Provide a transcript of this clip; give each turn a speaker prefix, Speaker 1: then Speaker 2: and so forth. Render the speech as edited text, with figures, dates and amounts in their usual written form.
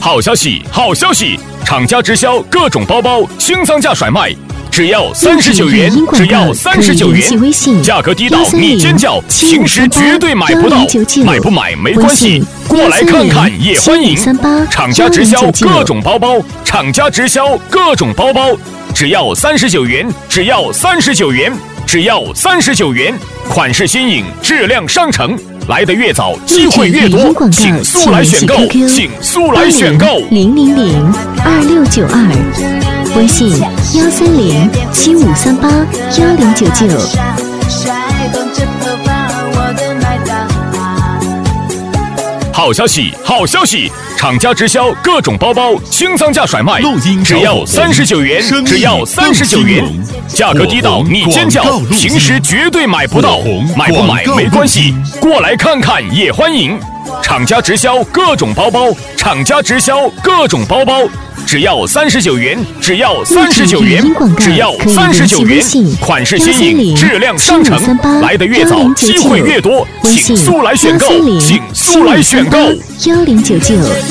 Speaker 1: 好消息，好消息！厂家直销各种包包清仓价甩卖，只要39元，只要39元，价格低到你尖叫，平时绝对买不到，买不买没关系，过来看看也欢迎。厂家直销各种包包，厂家直销各种包包，只要39元，只要39元，只要39元，款式新颖，质量上乘。来得越早，机会越多，请速来选购，请速来选购。
Speaker 2: 0002692，微信13075381099。
Speaker 1: 好消息，好消息！厂家直销各种包包清仓价甩卖，只要39元，只要39元，价格低到你尖叫，平时绝对买不到，买不买没关系，过来看看也欢迎。厂家直销各种包包，厂家直销各种包包，只要39元，只要39元，只要39元，款式新颖，质量上乘，来得越早，机会越多，请速来选购，请速来选购。
Speaker 2: 1099。